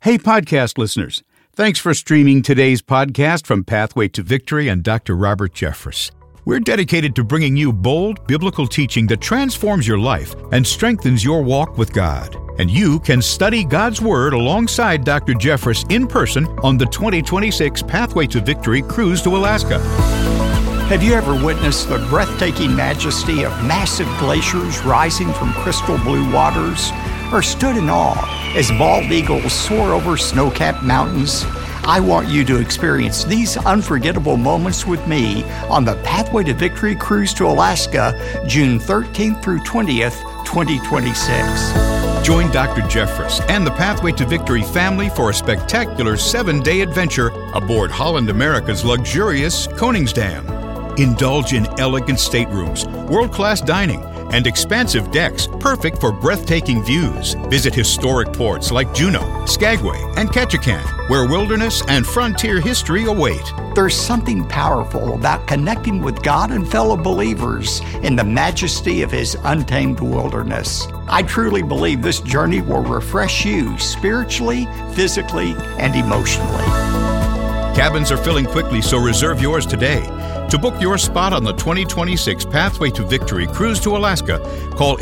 Hey, podcast listeners. Thanks for streaming today's podcast from Pathway to Victory and Dr. Robert Jeffress. We're dedicated to bringing you bold, biblical teaching that transforms your life and strengthens your walk with God. And you can study God's Word alongside Dr. Jeffress in person on the 2026 Pathway to Victory Cruise to Alaska. Have you ever witnessed the breathtaking majesty of massive glaciers rising from crystal blue waters? Or stood in awe as bald eagles soar over snow-capped mountains? I want you to experience these unforgettable moments with me on the Pathway to Victory Cruise to Alaska, June 13th through 20th, 2026. Join Dr. Jeffress and the Pathway to Victory family for a spectacular 7-day adventure aboard Holland America's luxurious Koningsdam. Indulge in elegant staterooms, world-class dining, and expansive decks perfect for breathtaking views. Visit historic ports like Juneau, Skagway, and Ketchikan, where wilderness and frontier history await. There's something powerful about connecting with God and fellow believers in the majesty of His untamed wilderness. I truly believe this journey will refresh you spiritually, physically, and emotionally. Cabins are filling quickly, so reserve yours today. To book your spot on the 2026 Pathway to Victory Cruise to Alaska, call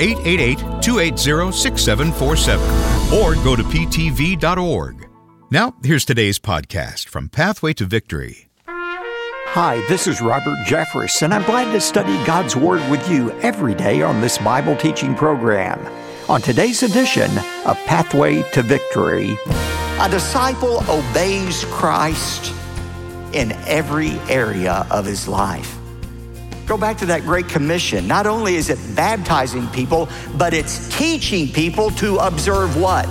888-280-6747 or go to ptv.org. Now, here's today's podcast from Pathway to Victory. Hi, this is Robert Jeffress, and I'm glad to study God's Word with you every day on this Bible teaching program. On today's edition of Pathway to Victory, a disciple obeys Christ in every area of his life. Go back to that Great Commission. Not only is it baptizing people, but it's teaching people to observe what?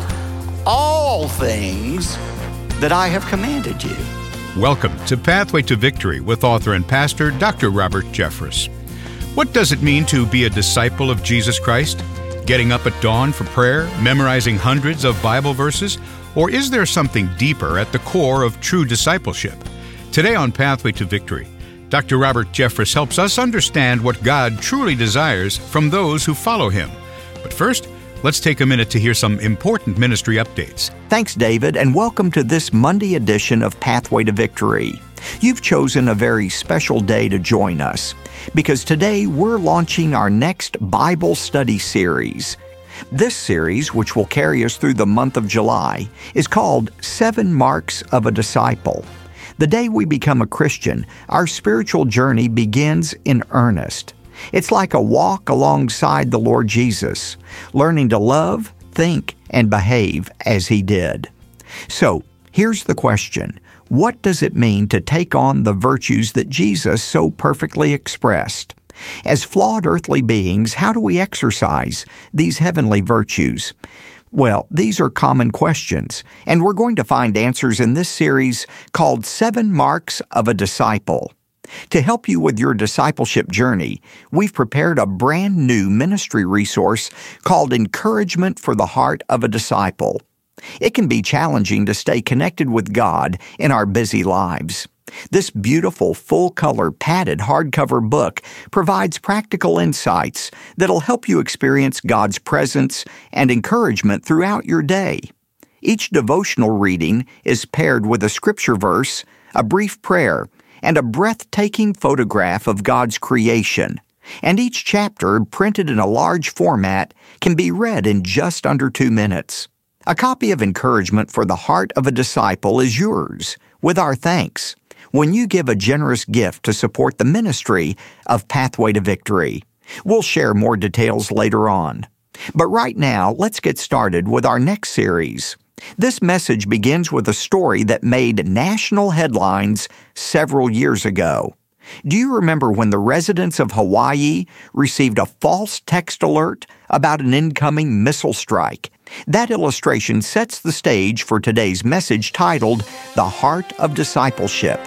All things that I have commanded you. Welcome to Pathway to Victory with author and pastor Dr. Robert Jeffress. What does it mean to be a disciple of Jesus Christ? Getting up at dawn for prayer, memorizing hundreds of Bible verses? Or is there something deeper at the core of true discipleship? Today on Pathway to Victory, Dr. Robert Jeffress helps us understand what God truly desires from those who follow Him. But first, let's take a minute to hear some important ministry updates. Thanks, David, and welcome to this Monday edition of Pathway to Victory. You've chosen a very special day to join us, because today we're launching our next Bible study series. This series, which will carry us through the month of July, is called 7 Marks of a Disciple. The day we become a Christian, our spiritual journey begins in earnest. It's like a walk alongside the Lord Jesus, learning to love, think, and behave as He did. So, here's the question. What does it mean to take on the virtues that Jesus so perfectly expressed? As flawed earthly beings, how do we exercise these heavenly virtues? Well, these are common questions, and we're going to find answers in this series called 7 Marks of a Disciple. To help you with your discipleship journey, we've prepared a brand new ministry resource called Encouragement for the Heart of a Disciple. It can be challenging to stay connected with God in our busy lives. This beautiful, full-color, padded hardcover book provides practical insights that'll help you experience God's presence and encouragement throughout your day. Each devotional reading is paired with a scripture verse, a brief prayer, and a breathtaking photograph of God's creation. And each chapter, printed in a large format, can be read in just under 2 minutes. A copy of Encouragement for the Heart of a Disciple is yours, with our thanks, when you give a generous gift to support the ministry of Pathway to Victory. We'll share more details later on. But right now, let's get started with our next series. This message begins with a story that made national headlines several years ago. Do you remember when the residents of Hawaii received a false text alert about an incoming missile strike? That illustration sets the stage for today's message titled, The Heart of Discipleship.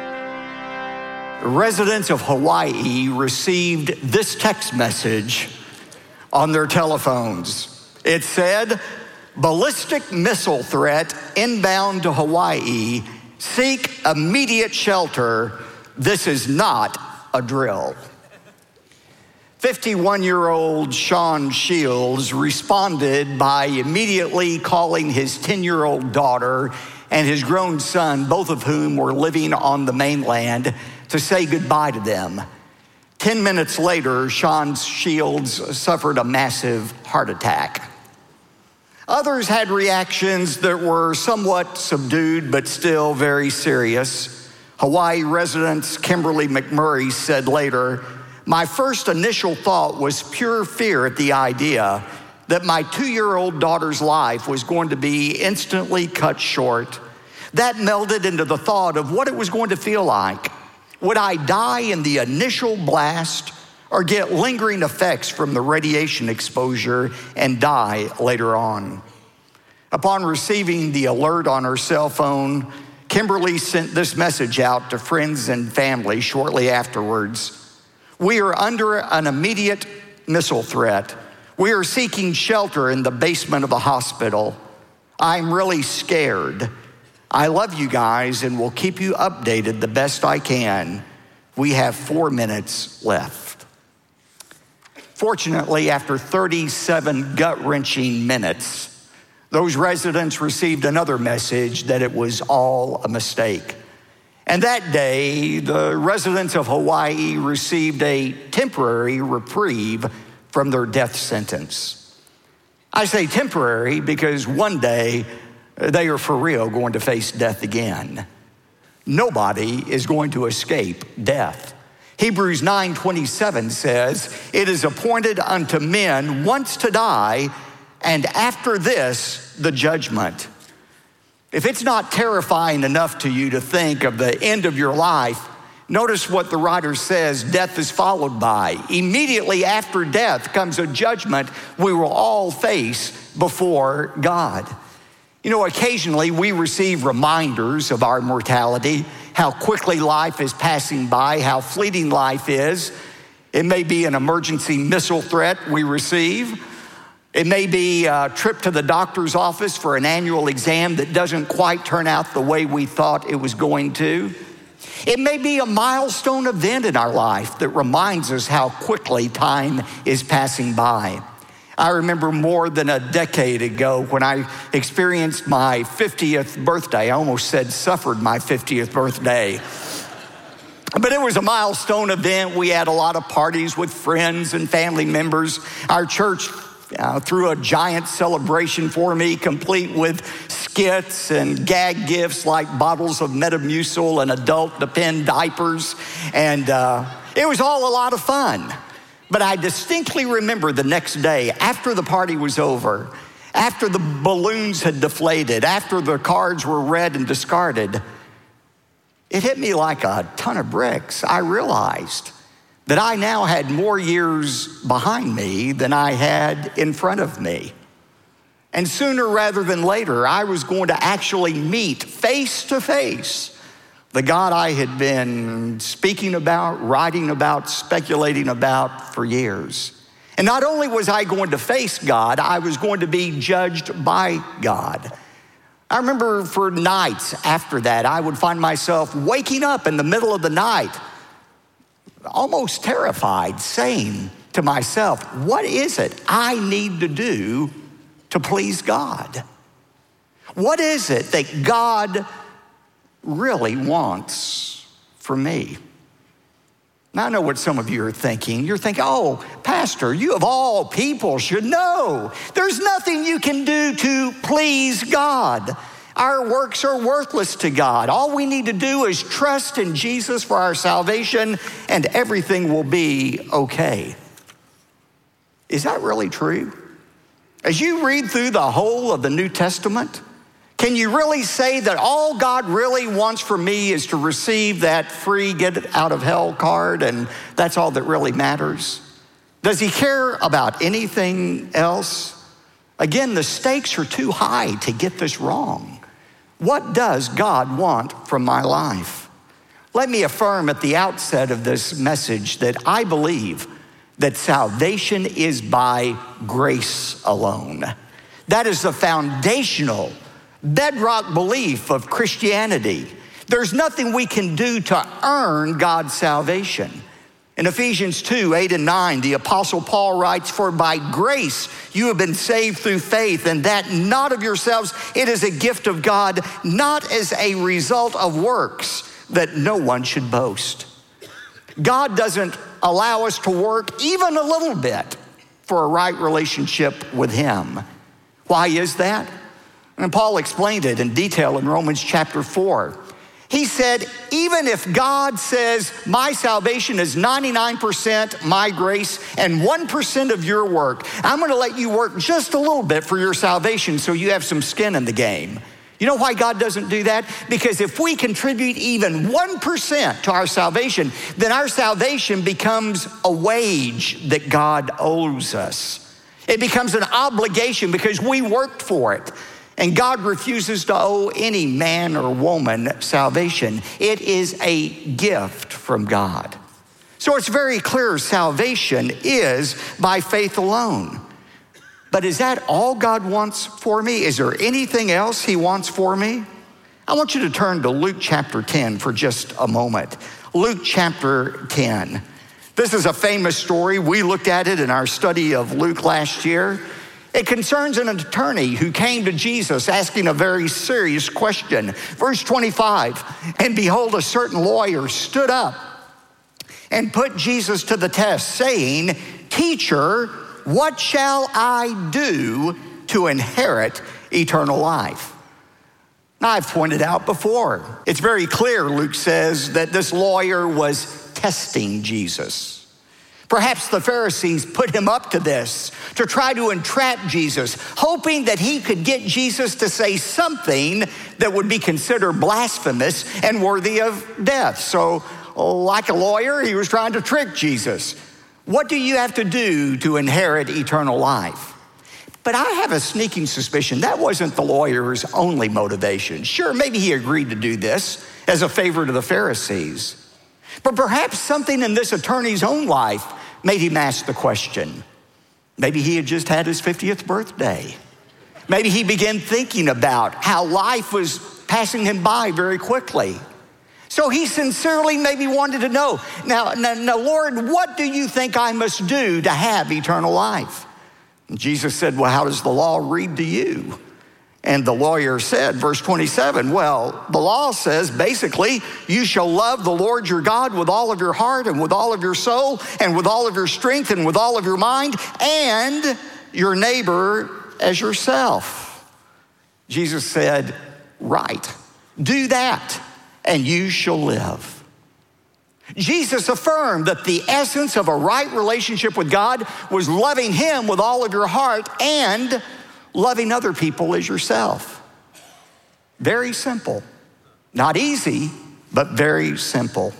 Residents of Hawaii received this text message on their telephones. It said, ballistic missile threat inbound to Hawaii. Seek immediate shelter. This is not a drill. 51-year-old Sean Shields responded by immediately calling his 10-year-old daughter and his grown son, both of whom were living on the mainland, to say goodbye to them. 10 minutes later, Sean Shields suffered a massive heart attack. Others had reactions that were somewhat subdued, but still very serious. Hawaii resident Kimberly McMurray said later, "My first initial thought was pure fear at the idea that my 2-year-old daughter's life was going to be instantly cut short. That melded into the thought of what it was going to feel like. Would I die in the initial blast or get lingering effects from the radiation exposure and die later on?" Upon receiving the alert on her cell phone, Kimberly sent this message out to friends and family shortly afterwards. "We are under an immediate missile threat. We are seeking shelter in the basement of the hospital. I'm really scared. I love you guys and will keep you updated the best I can. We have 4 minutes left." Fortunately, after 37 gut-wrenching minutes, those residents received another message that it was all a mistake. And that day, the residents of Hawaii received a temporary reprieve from their death sentence. I say temporary because one day they are for real going to face death again. Nobody is going to escape death. Hebrews 9:27 says, "It is appointed unto men once to die, and after this, the judgment." If it's not terrifying enough to you to think of the end of your life, notice what the writer says death is followed by. Immediately after death comes a judgment we will all face before God. You know, occasionally we receive reminders of our mortality, how quickly life is passing by, how fleeting life is. It may be an emergency missile threat we receive. It may be a trip to the doctor's office for an annual exam that doesn't quite turn out the way we thought it was going to. It may be a milestone event in our life that reminds us how quickly time is passing by. I remember more than a decade ago when I experienced my 50th birthday. I almost said suffered my 50th birthday. But it was a milestone event. We had a lot of parties with friends and family members. Our church threw a giant celebration for me, complete with skits and gag gifts like bottles of Metamucil and adult Depend diapers. And it was all a lot of fun. But I distinctly remember the next day, after the party was over, after the balloons had deflated, after the cards were read and discarded, it hit me like a ton of bricks. I realized that I now had more years behind me than I had in front of me. And sooner rather than later, I was going to actually meet face to face the God I had been speaking about, writing about, speculating about for years. And not only was I going to face God, I was going to be judged by God. I remember for nights after that, I would find myself waking up in the middle of the night, almost terrified, saying to myself, what is it I need to do to please God? What is it that God really wants for me? Now, I know what some of you are thinking. You're thinking, oh, Pastor, you of all people should know. There's nothing you can do to please God. Our works are worthless to God. All we need to do is trust in Jesus for our salvation, and everything will be okay. Is that really true? As you read through the whole of the New Testament, can you really say that all God really wants from me is to receive that free get out of hell card and that's all that really matters? Does he care about anything else? Again, the stakes are too high to get this wrong. What does God want from my life? Let me affirm at the outset of this message that I believe that salvation is by grace alone. That is the foundational bedrock belief of Christianity. There's nothing we can do to earn God's salvation. In Ephesians 2, 8 and 9, the Apostle Paul writes, "For by grace you have been saved through faith, and that not of yourselves, it is a gift of God, not as a result of works, that no one should boast." God doesn't allow us to work even a little bit for a right relationship with him. Why is that? And Paul explained it in detail in Romans chapter 4. He said, even if God says, my salvation is 99% my grace and 1% of your work, I'm going to let you work just a little bit for your salvation so you have some skin in the game. You know why God doesn't do that? Because if we contribute even 1% to our salvation, then our salvation becomes a wage that God owes us. It becomes an obligation because we worked for it. And God refuses to owe any man or woman salvation. It is a gift from God. So it's very clear salvation is by faith alone. But is that all God wants for me? Is there anything else he wants for me? I want you to turn to Luke chapter 10 for just a moment. Luke chapter 10. This is a famous story. We looked at it in our study of Luke last year. It concerns an attorney who came to Jesus asking a very serious question. Verse 25, and behold, a certain lawyer stood up and put Jesus to the test, saying, "Teacher, what shall I do to inherit eternal life?" Now, I've pointed out before, it's very clear, Luke says, that this lawyer was testing Jesus. Perhaps the Pharisees put him up to this to try to entrap Jesus, hoping that he could get Jesus to say something that would be considered blasphemous and worthy of death. So, like a lawyer, he was trying to trick Jesus. What do you have to do to inherit eternal life? But I have a sneaking suspicion that wasn't the lawyer's only motivation. Sure, maybe he agreed to do this as a favor to the Pharisees. But perhaps something in this attorney's own life made him ask the question. Maybe he had just had his 50th birthday. Maybe he began thinking about how life was passing him by very quickly. So he sincerely maybe wanted to know, now, Lord, what do you think I must do to have eternal life? And Jesus said, well, how does the law read to you? And the lawyer said, verse 27, well, the law says basically, you shall love the Lord your God with all of your heart and with all of your soul and with all of your strength and with all of your mind and your neighbor as yourself. Jesus said, right, do that and you shall live. Jesus affirmed that the essence of a right relationship with God was loving him with all of your heart and loving other people as yourself. Very simple. Not easy, but very simple.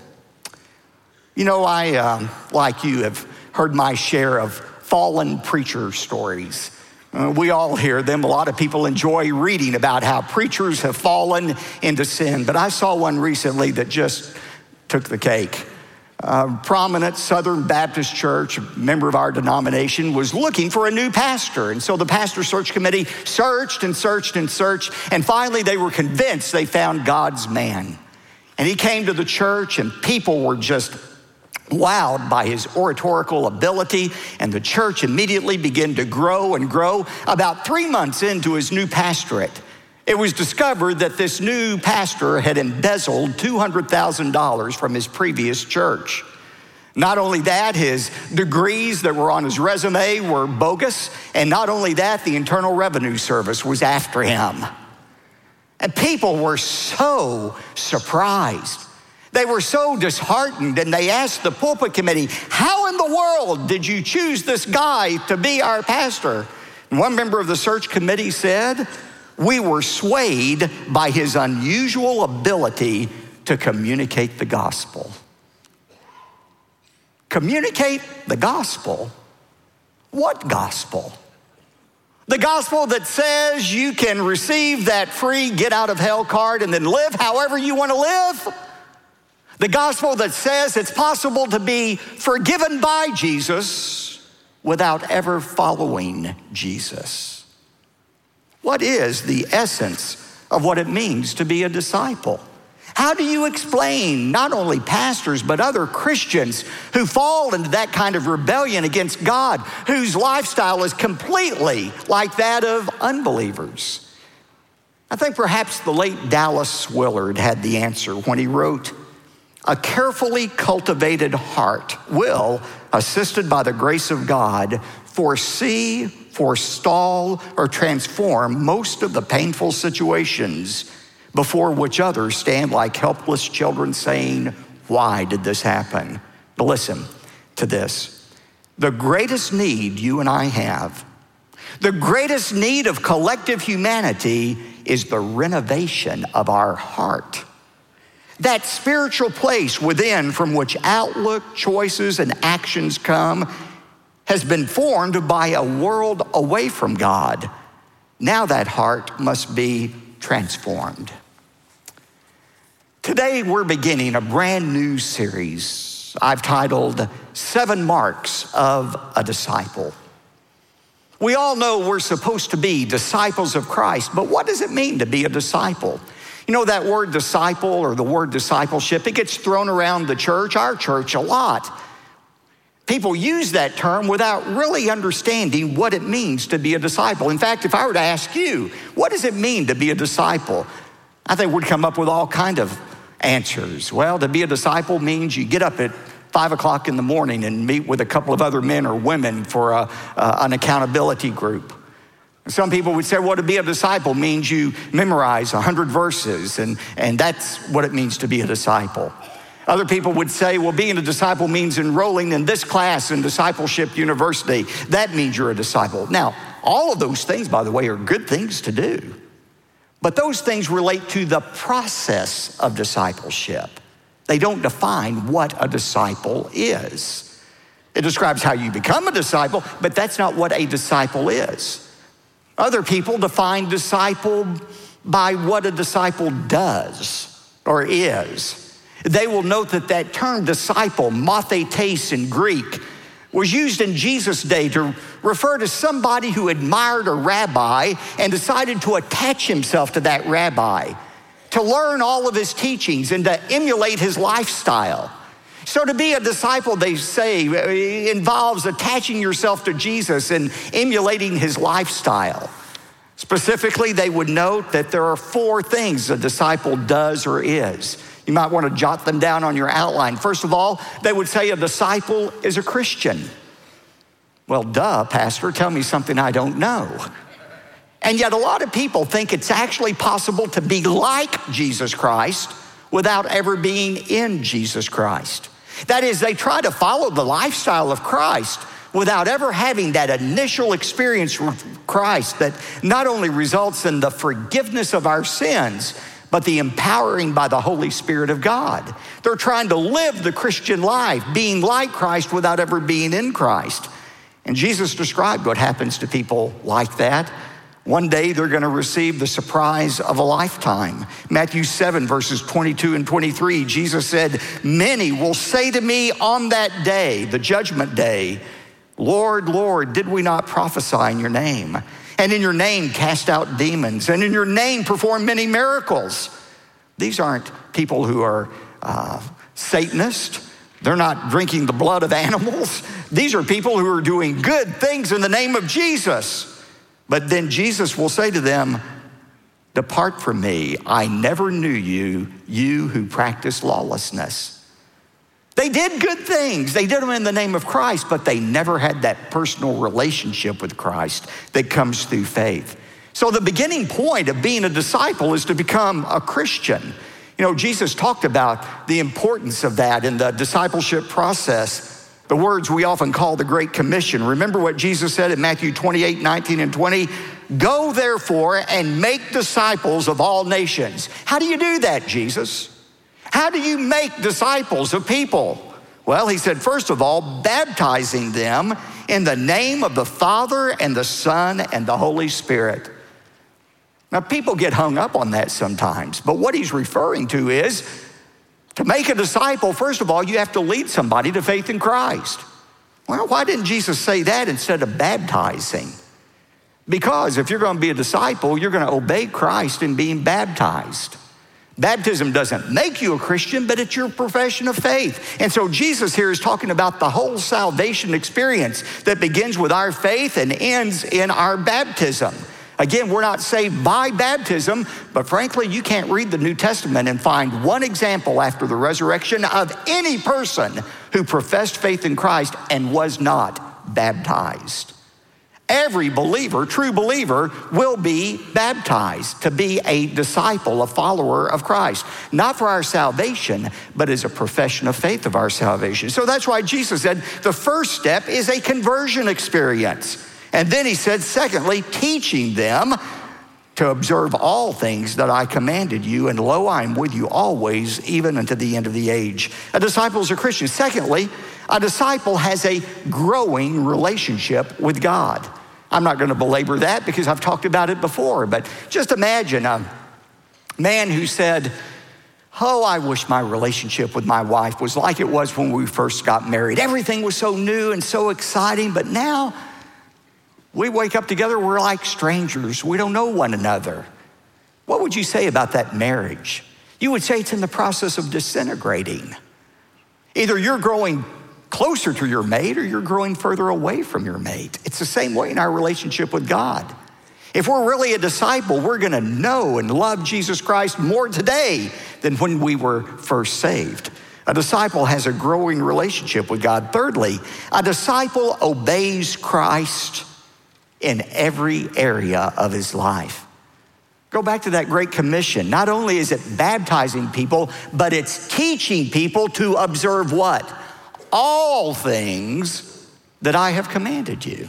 You know, I, like you, have heard my share of fallen preacher stories. We all hear them. A lot of people enjoy reading about how preachers have fallen into sin. But I saw one recently that just took the cake. A prominent Southern Baptist church, a member of our denomination, was looking for a new pastor. And so the pastor search committee searched and searched and searched. And finally, they were convinced they found God's man. And he came to the church, and people were just wowed by his oratorical ability. And the church immediately began to grow and grow. About 3 months into his new pastorate, it was discovered that this new pastor had embezzled $200,000 from his previous church. Not only that, his degrees that were on his resume were bogus. And not only that, the Internal Revenue Service was after him. And people were so surprised. They were so disheartened, and they asked the pulpit committee, how in the world did you choose this guy to be our pastor? And one member of the search committee said, we were swayed by his unusual ability to communicate the gospel. Communicate the gospel? What gospel? The gospel that says you can receive that free get out of hell card and then live however you want to live? The gospel that says it's possible to be forgiven by Jesus without ever following Jesus? What is the essence of what it means to be a disciple? How do you explain not only pastors, but other Christians who fall into that kind of rebellion against God, whose lifestyle is completely like that of unbelievers? I think perhaps the late Dallas Willard had the answer when he wrote, "A carefully cultivated heart will, assisted by the grace of God, foresee, forestall, or transform most of the painful situations before which others stand like helpless children saying, 'Why did this happen?'" But listen to this. The greatest need you and I have, the greatest need of collective humanity, is the renovation of our heart. That spiritual place within from which outlook, choices, and actions come has been formed by a world away from God. Now that heart must be transformed. Today we're beginning a brand new series I've titled 7 Marks of a Disciple. We all know we're supposed to be disciples of Christ, but what does it mean to be a disciple? You know, that word disciple or the word discipleship, it gets thrown around the church, our church, a lot. People use that term without really understanding what it means to be a disciple. In fact, if I were to ask you, what does it mean to be a disciple? I think we'd come up with all kinds of answers. Well, to be a disciple means you get up at 5 o'clock in the morning and meet with a couple of other men or women for an accountability group. Some people would say, well, to be a disciple means you memorize 100 verses, and that's what it means to be a disciple. Other people would say, well, being a disciple means enrolling in this class in Discipleship University. That means you're a disciple. Now, all of those things, by the way, are good things to do. But those things relate to the process of discipleship. They don't define what a disciple is. It describes how you become a disciple, but that's not what a disciple is. Other people define disciple by what a disciple does or is. They will note that term disciple, mathetes in Greek, was used in Jesus' day to refer to somebody who admired a rabbi and decided to attach himself to that rabbi, to learn all of his teachings and to emulate his lifestyle. So to be a disciple, they say, involves attaching yourself to Jesus and emulating his lifestyle. Specifically, they would note that there are 4 things a disciple does or is. You might want to jot them down on your outline. First of all, they would say a disciple is a Christian. Well, duh, Pastor, tell me something I don't know. And yet a lot of people think it's actually possible to be like Jesus Christ without ever being in Jesus Christ. That is, they try to follow the lifestyle of Christ without ever having that initial experience with Christ that not only results in the forgiveness of our sins, but the empowering by the Holy Spirit of God. They're trying to live the Christian life, being like Christ without ever being in Christ. And Jesus described what happens to people like that. One day they're going to receive the surprise of a lifetime. Matthew 7, verses 22 and 23, Jesus said, "Many will say to me on that day, the judgment day, 'Lord, Lord, did we not prophesy in your name? And in your name cast out demons, and in your name perform many miracles?'" These aren't people who are Satanists. They're not drinking the blood of animals. These are people who are doing good things in the name of Jesus. But then Jesus will say to them, "Depart from me, I never knew you, you who practice lawlessness." They did good things. They did them in the name of Christ, but they never had that personal relationship with Christ that comes through faith. So the beginning point of being a disciple is to become a Christian. You know, Jesus talked about the importance of that in the discipleship process. The words we often call the Great Commission. Remember what Jesus said in Matthew 28, 19 and 20? "Go therefore and make disciples of all nations." How do you do that, Jesus? How do you make disciples of people? Well, he said, first of all, baptizing them in the name of the Father and the Son and the Holy Spirit. Now, people get hung up on that sometimes, but what he's referring to is to make a disciple, first of all, you have to lead somebody to faith in Christ. Well, why didn't Jesus say that instead of baptizing? Because if you're going to be a disciple, you're going to obey Christ in being baptized. Baptism doesn't make you a Christian, but it's your profession of faith. And so Jesus here is talking about the whole salvation experience that begins with our faith and ends in our baptism. Again, we're not saved by baptism, but frankly, you can't read the New Testament and find one example after the resurrection of any person who professed faith in Christ and was not baptized. Every believer, true believer, will be baptized to be a disciple, a follower of Christ. Not for our salvation, but as a profession of faith of our salvation. So that's why Jesus said the first step is a conversion experience. And then he said, secondly, teaching them to observe all things that I commanded you, and lo, I am with you always, even unto the end of the age. A disciple is a Christian. Secondly, a disciple has a growing relationship with God. I'm not going to belabor that because I've talked about it before, but just imagine a man who said, oh, I wish my relationship with my wife was like it was when we first got married. Everything was so new and so exciting, but now we wake up together, we're like strangers. We don't know one another. What would you say about that marriage? You would say it's in the process of disintegrating. Either you're growing closer to your mate or you're growing further away from your mate. It's the same way in our relationship with God. If we're really a disciple, we're going to know and love Jesus Christ more today than when we were first saved. A disciple has a growing relationship with God. Thirdly, a disciple obeys Christ in every area of his life. Go back to that Great Commission. Not only is it baptizing people, but it's teaching people to observe what? All things that I have commanded you.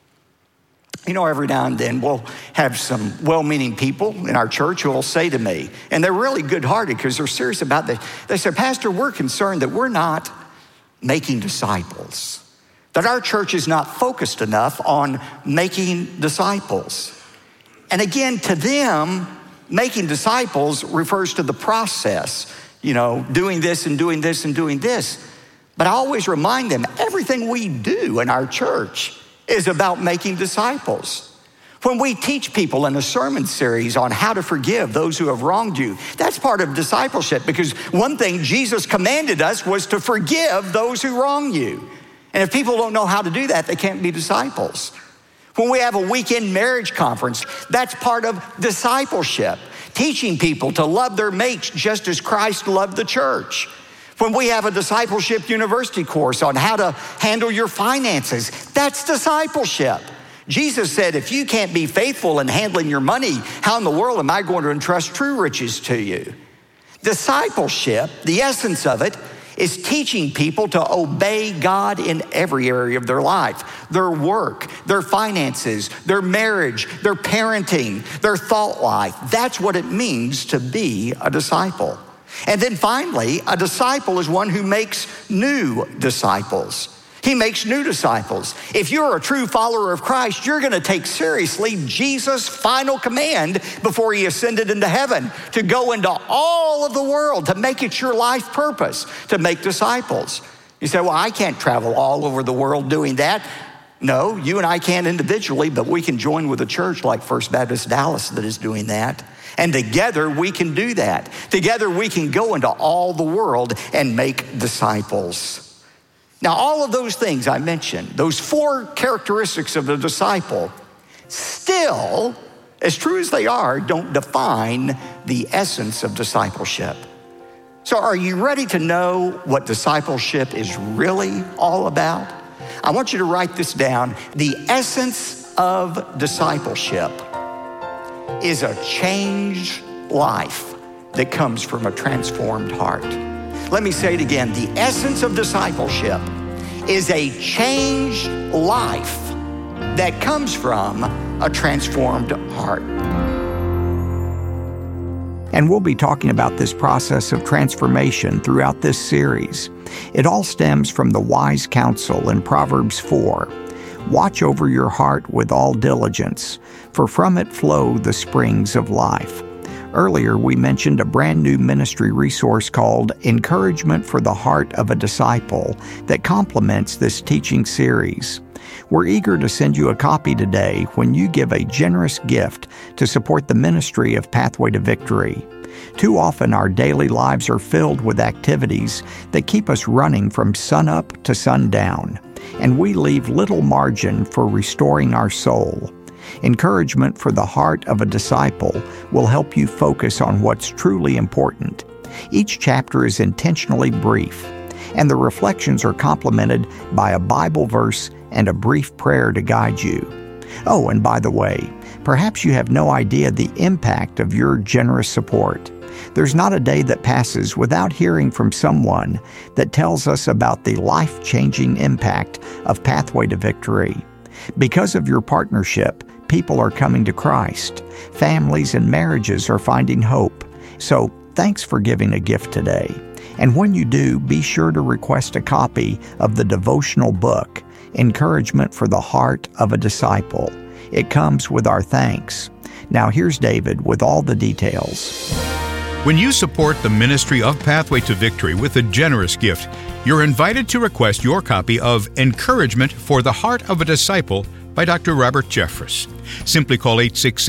You know, every now and then we'll have some well-meaning people in our church who will say to me, and they're really good-hearted because they're serious about this. They say, Pastor, we're concerned that we're not making disciples, that our church is not focused enough on making disciples. And again, to them, making disciples refers to the process, doing this and doing this and doing this. But I always remind them, everything we do in our church is about making disciples. When we teach people in a sermon series on how to forgive those who have wronged you, that's part of discipleship, because one thing Jesus commanded us was to forgive those who wrong you. And if people don't know how to do that, they can't be disciples. When we have a weekend marriage conference, that's part of discipleship, teaching people to love their mates just as Christ loved the church. When we have a discipleship university course on how to handle your finances, that's discipleship. Jesus said, if you can't be faithful in handling your money, how in the world am I going to entrust true riches to you? Discipleship, the essence of it, is teaching people to obey God in every area of their life, their work, their finances, their marriage, their parenting, their thought life. That's what it means to be a disciple. And then finally, a disciple is one who makes new disciples. He makes new disciples. If you're a true follower of Christ, you're going to take seriously Jesus' final command before he ascended into heaven, to go into all of the world, to make it your life purpose, to make disciples. You say, well, I can't travel all over the world doing that. No, you and I can't individually, but we can join with a church like First Baptist Dallas that is doing that. And together we can do that. Together we can go into all the world and make disciples. Now, all of those things I mentioned, those 4 characteristics of the disciple, still, as true as they are, don't define the essence of discipleship. So are you ready to know what discipleship is really all about? I want you to write this down. The essence of discipleship is a changed life that comes from a transformed heart. Let me say it again. The essence of discipleship is a changed life that comes from a transformed heart. And we'll be talking about this process of transformation throughout this series. It all stems from the wise counsel in Proverbs 4. Watch over your heart with all diligence, for from it flow the springs of life. Earlier, we mentioned a brand new ministry resource called Encouragement for the Heart of a Disciple that complements this teaching series. We're eager to send you a copy today when you give a generous gift to support the ministry of Pathway to Victory. Too often our daily lives are filled with activities that keep us running from sunup to sundown, and we leave little margin for restoring our soul. Encouragement for the Heart of a Disciple will help you focus on what's truly important. Each chapter is intentionally brief, and the reflections are complemented by a Bible verse and a brief prayer to guide you. Oh, and by the way, perhaps you have no idea the impact of your generous support. There's not a day that passes without hearing from someone that tells us about the life-changing impact of Pathway to Victory. Because of your partnership, people are coming to Christ. Families and marriages are finding hope. So, thanks for giving a gift today. And when you do, be sure to request a copy of the devotional book, Encouragement for the Heart of a Disciple. It comes with our thanks. Now here's David with all the details. When you support the ministry of Pathway to Victory with a generous gift, you're invited to request your copy of Encouragement for the Heart of a Disciple by Dr. Robert Jeffress. Simply call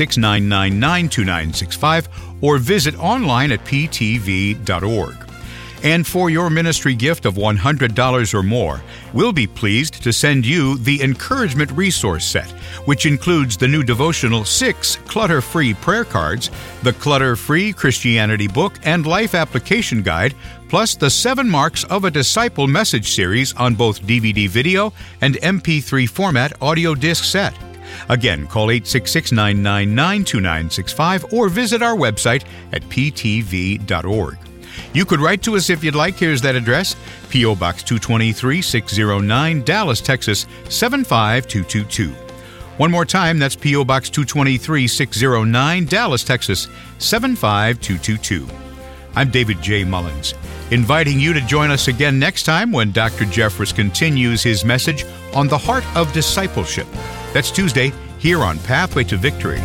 866-999-2965 or visit online at ptv.org. And for your ministry gift of $100 or more, we'll be pleased to send you the Encouragement Resource Set, which includes the new devotional 6 clutter-free prayer cards, the Clutter-Free Christianity book and life application guide, plus the 7 Marks of a Disciple message series on both DVD video and MP3 format audio disc set. Again, call 866-999-2965 or visit our website at ptv.org. You could write to us if you'd like. Here's that address: P.O. Box 223-609, Dallas, Texas 75222. One more time, that's P.O. Box 223-609, Dallas, Texas 75222. I'm David J. Mullins, inviting you to join us again next time when Dr. Jeffress continues his message on the heart of discipleship. That's Tuesday here on Pathway to Victory.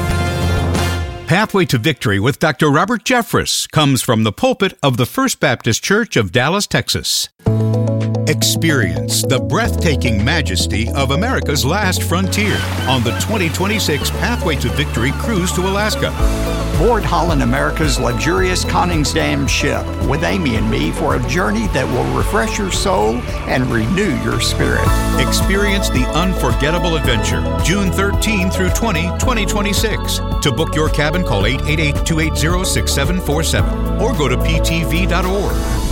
Pathway to Victory with Dr. Robert Jeffress comes from the pulpit of the First Baptist Church of Dallas, Texas. Experience the breathtaking majesty of America's last frontier on the 2026 Pathway to Victory cruise to Alaska. Board Holland America's luxurious Koningsdam ship with Amy and me for a journey that will refresh your soul and renew your spirit. Experience the unforgettable adventure June 13 through 20, 2026. To book your cabin, call 888-280-6747 or go to ptv.org.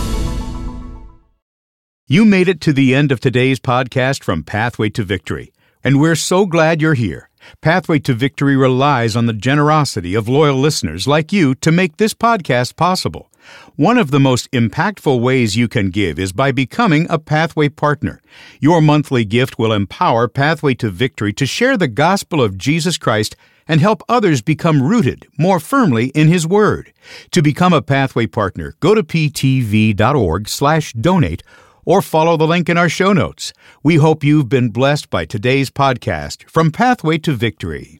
You made it to the end of today's podcast from Pathway to Victory, and we're so glad you're here. Pathway to Victory relies on the generosity of loyal listeners like you to make this podcast possible. One of the most impactful ways you can give is by becoming a Pathway partner. Your monthly gift will empower Pathway to Victory to share the gospel of Jesus Christ and help others become rooted more firmly in His Word. To become a Pathway partner, go to ptv.org/donate or follow the link in our show notes. We hope you've been blessed by today's podcast from Pathway to Victory.